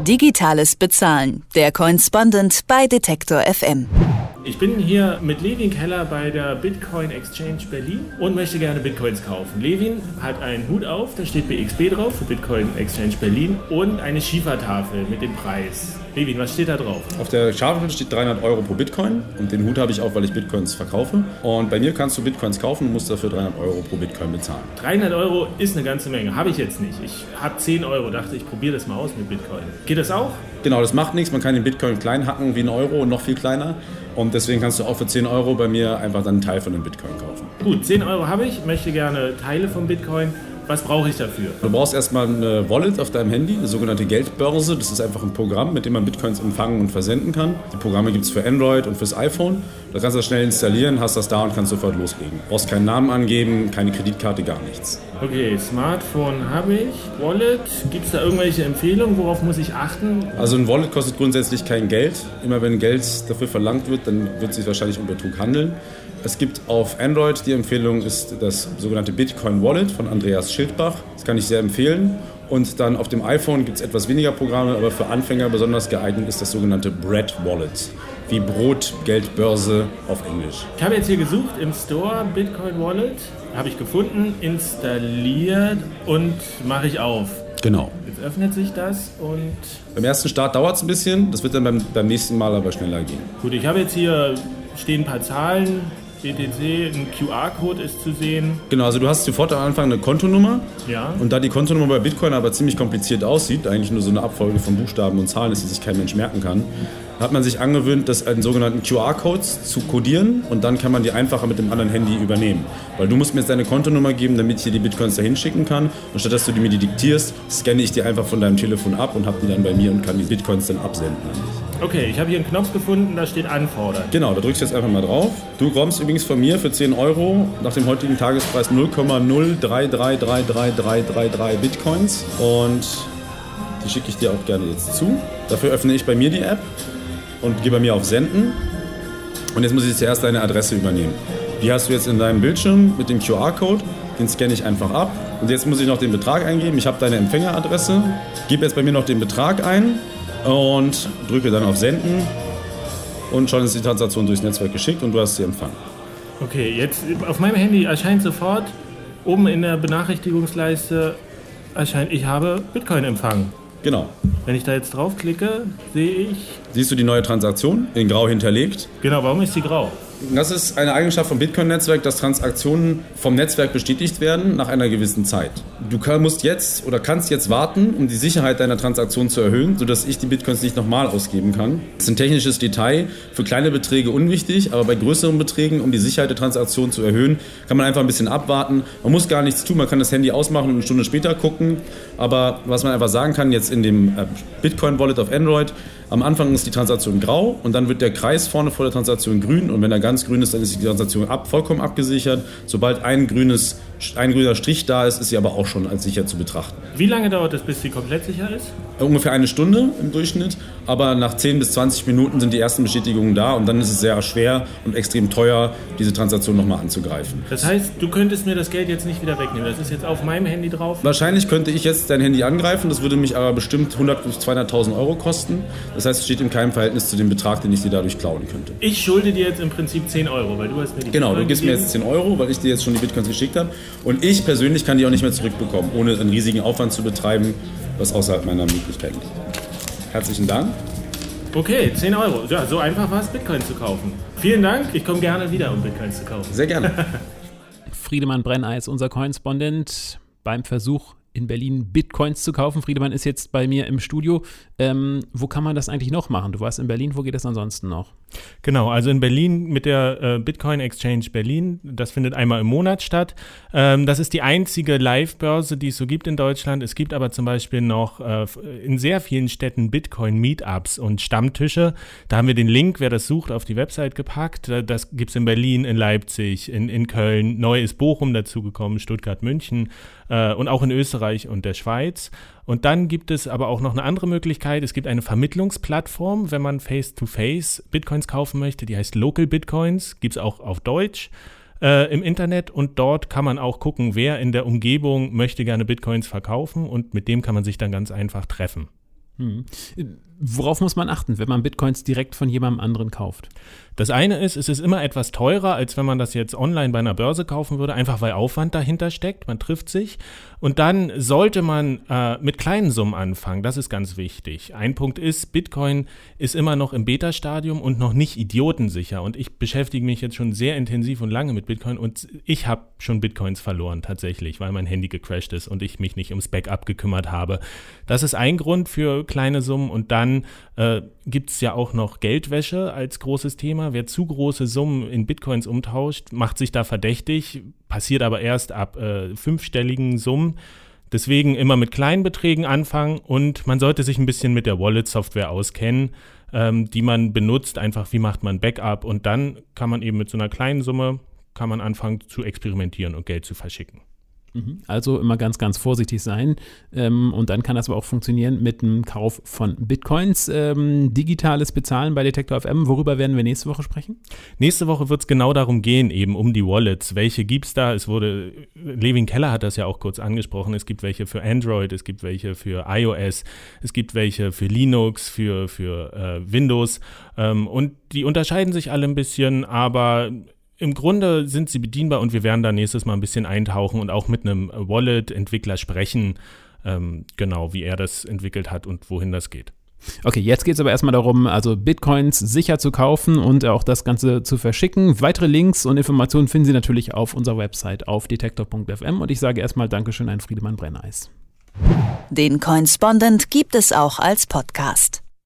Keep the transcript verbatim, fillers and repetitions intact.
Digitales Bezahlen. Der Coinspondent bei Detektor F M. Ich bin hier mit Levin Keller bei der Bitcoin Exchange Berlin und möchte gerne Bitcoins kaufen. Levin hat einen Hut auf, da steht B X B drauf für Bitcoin Exchange Berlin und eine Schiefertafel mit dem Preis. Levin, was steht da drauf? Auf der Tafel steht dreihundert Euro pro Bitcoin und den Hut habe ich auch, weil ich Bitcoins verkaufe. Und bei mir kannst du Bitcoins kaufen und musst dafür dreihundert Euro pro Bitcoin bezahlen. dreihundert Euro ist eine ganze Menge, habe ich jetzt nicht. Ich habe zehn Euro, dachte ich, probiere das mal aus mit Bitcoin. Geht das auch? Genau, das macht nichts. Man kann den Bitcoin klein hacken wie ein Euro und noch viel kleiner. Und deswegen kannst du auch für zehn Euro bei mir einfach dann einen Teil von dem Bitcoin kaufen. Gut, zehn Euro habe ich, möchte gerne Teile vom Bitcoin. Was brauche ich dafür? Du brauchst erstmal eine Wallet auf deinem Handy, eine sogenannte Geldbörse. Das ist einfach ein Programm, mit dem man Bitcoins empfangen und versenden kann. Die Programme gibt es für Android und fürs iPhone. Da kannst du das schnell installieren, hast das da und kannst sofort loslegen. Du brauchst keinen Namen angeben, keine Kreditkarte, gar nichts. Okay, Smartphone habe ich. Wallet, gibt es da irgendwelche Empfehlungen? Worauf muss ich achten? Also ein Wallet kostet grundsätzlich kein Geld. Immer wenn Geld dafür verlangt wird, dann wird es sich wahrscheinlich um Betrug handeln. Es gibt auf Android, die Empfehlung ist das sogenannte Bitcoin Wallet von Andreas Schildbach. Das kann ich sehr empfehlen. Und dann auf dem iPhone gibt es etwas weniger Programme, aber für Anfänger besonders geeignet ist das sogenannte Bread Wallet. Wie Brot, Geld, Börse auf Englisch. Ich habe jetzt hier gesucht im Store Bitcoin Wallet, habe ich gefunden, installiert und mache ich auf. Genau. Jetzt öffnet sich das und... Beim ersten Start dauert es ein bisschen, das wird dann beim, beim nächsten Mal aber schneller gehen. Gut, ich habe jetzt hier, stehen ein paar Zahlen, B T C, ein Q R-Code ist zu sehen. Genau, also du hast sofort am Anfang eine Kontonummer. Ja. Und da die Kontonummer bei Bitcoin aber ziemlich kompliziert aussieht, eigentlich nur so eine Abfolge von Buchstaben und Zahlen ist, die sich kein Mensch merken kann, hat man sich angewöhnt, das in sogenannten Q R-Codes zu codieren und dann kann man die einfacher mit dem anderen Handy übernehmen. Weil du musst mir jetzt deine Kontonummer geben, damit ich dir die Bitcoins dahin schicken kann. Und statt dass du die mir die diktierst, scanne ich die einfach von deinem Telefon ab und habe die dann bei mir und kann die Bitcoins dann absenden an dich. Okay, ich habe hier einen Knopf gefunden, da steht Anfordern. Genau, da drückst du jetzt einfach mal drauf. Du bekommst übrigens von mir für zehn Euro nach dem heutigen Tagespreis null Komma null drei drei drei drei drei drei drei Bitcoins und die schicke ich dir auch gerne jetzt zu. Dafür öffne ich bei mir die App und gehe bei mir auf Senden. Und jetzt muss ich zuerst deine Adresse übernehmen. Die hast du jetzt in deinem Bildschirm mit dem Q R-Code. Den scanne ich einfach ab. Und jetzt muss ich noch den Betrag eingeben. Ich habe deine Empfängeradresse. Gebe jetzt bei mir noch den Betrag ein und drücke dann auf Senden. Und schon ist die Transaktion durchs Netzwerk geschickt und du hast sie empfangen. Okay, jetzt auf meinem Handy erscheint sofort oben in der Benachrichtigungsleiste erscheint, ich habe Bitcoin empfangen. Genau. Wenn ich da jetzt draufklicke, sehe ich... Siehst du die neue Transaktion in grau hinterlegt? Genau, warum ist sie grau? Das ist eine Eigenschaft vom Bitcoin-Netzwerk, dass Transaktionen vom Netzwerk bestätigt werden nach einer gewissen Zeit. Du musst jetzt oder kannst jetzt warten, um die Sicherheit deiner Transaktion zu erhöhen, sodass ich die Bitcoins nicht nochmal ausgeben kann. Das ist ein technisches Detail, für kleine Beträge unwichtig, aber bei größeren Beträgen, um die Sicherheit der Transaktion zu erhöhen, kann man einfach ein bisschen abwarten. Man muss gar nichts tun, man kann das Handy ausmachen und eine Stunde später gucken. Aber was man einfach sagen kann, jetzt in dem Bitcoin-Wallet auf Android, am Anfang ist die Transaktion grau und dann wird der Kreis vorne vor der Transaktion grün und wenn er ganz grün ist, dann ist die Transaktion ab, vollkommen abgesichert. Sobald ein, grünes, ein grüner Strich da ist, ist sie aber auch schon als sicher zu betrachten. Wie lange dauert es, bis sie komplett sicher ist? Ungefähr eine Stunde im Durchschnitt, aber nach zehn bis zwanzig Minuten sind die ersten Bestätigungen da und dann ist es sehr schwer und extrem teuer, diese Transaktion nochmal anzugreifen. Das heißt, du könntest mir das Geld jetzt nicht wieder wegnehmen, das ist jetzt auf meinem Handy drauf? Wahrscheinlich könnte ich jetzt dein Handy angreifen, das würde mich aber bestimmt hundert bis zweihunderttausend Euro kosten. Das heißt, es steht in keinem Verhältnis zu dem Betrag, den ich dir dadurch klauen könnte. Ich schulde dir jetzt im Prinzip zehn Euro, weil du hast mir die Genau, Bitcoin du gibst gegeben. mir jetzt zehn Euro, weil ich dir jetzt schon die Bitcoins geschickt habe. Und ich persönlich kann die auch nicht mehr zurückbekommen, ohne einen riesigen Aufwand zu betreiben, was außerhalb meiner Möglichkeiten liegt. Herzlichen Dank. Okay, zehn Euro. Ja, so einfach war es, Bitcoin zu kaufen. Vielen Dank, ich komme gerne wieder, um Bitcoins zu kaufen. Sehr gerne. Friedemann Brenneis, unser Correspondent beim Versuch in Berlin Bitcoins zu kaufen. Friedemann ist jetzt bei mir im Studio. Ähm, wo kann man das eigentlich noch machen? Du warst in Berlin, wo geht das ansonsten noch? Genau, also in Berlin mit der äh, Bitcoin Exchange Berlin, das findet einmal im Monat statt. Ähm, das ist die einzige Live-Börse, die es so gibt in Deutschland. Es gibt aber zum Beispiel noch äh, in sehr vielen Städten Bitcoin-Meetups und Stammtische. Da haben wir den Link, wer das sucht, auf die Website gepackt. Das gibt es in Berlin, in Leipzig, in, in Köln. Neu ist Bochum dazugekommen, Stuttgart, München äh, und auch in Österreich und der Schweiz. Und dann gibt es aber auch noch eine andere Möglichkeit. Es gibt eine Vermittlungsplattform, wenn man Face-to-Face Bitcoins kaufen möchte. Die heißt Local Bitcoins, gibt es auch auf Deutsch äh, im Internet. Und dort kann man auch gucken, wer in der Umgebung möchte gerne Bitcoins verkaufen. Und mit dem kann man sich dann ganz einfach treffen. Hm. Worauf muss man achten, wenn man Bitcoins direkt von jemandem anderen kauft? Das eine ist, es ist immer etwas teurer, als wenn man das jetzt online bei einer Börse kaufen würde, einfach weil Aufwand dahinter steckt, man trifft sich. Und dann sollte man äh, mit kleinen Summen anfangen, das ist ganz wichtig. Ein Punkt ist, Bitcoin ist immer noch im Beta-Stadium und noch nicht idiotensicher. Und ich beschäftige mich jetzt schon sehr intensiv und lange mit Bitcoin und ich habe schon Bitcoins verloren tatsächlich, weil mein Handy gecrashed ist und ich mich nicht ums Backup gekümmert habe. Das ist ein Grund für kleine Summen und dann äh, gibt es ja auch noch Geldwäsche als großes Thema. Wer zu große Summen in Bitcoins umtauscht, macht sich da verdächtig, passiert aber erst ab äh, fünfstelligen Summen. Deswegen immer mit kleinen Beträgen anfangen und man sollte sich ein bisschen mit der Wallet-Software auskennen, ähm, die man benutzt, einfach wie macht man Backup und dann kann man eben mit so einer kleinen Summe, kann man anfangen zu experimentieren und Geld zu verschicken. Also immer ganz, ganz vorsichtig sein ähm, und dann kann das aber auch funktionieren mit dem Kauf von Bitcoins. Ähm, digitales Bezahlen bei Detektor F M, worüber werden wir nächste Woche sprechen? Nächste Woche wird es genau darum gehen, eben um die Wallets. Welche gibt es da? Es wurde, Levin Keller hat das ja auch kurz angesprochen, es gibt welche für Android, es gibt welche für iOS, es gibt welche für Linux, für, für äh, Windows ähm, und die unterscheiden sich alle ein bisschen, aber im Grunde sind sie bedienbar und wir werden da nächstes Mal ein bisschen eintauchen und auch mit einem Wallet-Entwickler sprechen, ähm, genau, wie er das entwickelt hat und wohin das geht. Okay, jetzt geht es aber erstmal darum, also Bitcoins sicher zu kaufen und auch das Ganze zu verschicken. Weitere Links und Informationen finden Sie natürlich auf unserer Website auf detektor punkt f m und ich sage erstmal Dankeschön an Friedemann Brenneis. Den Coinspondent gibt es auch als Podcast.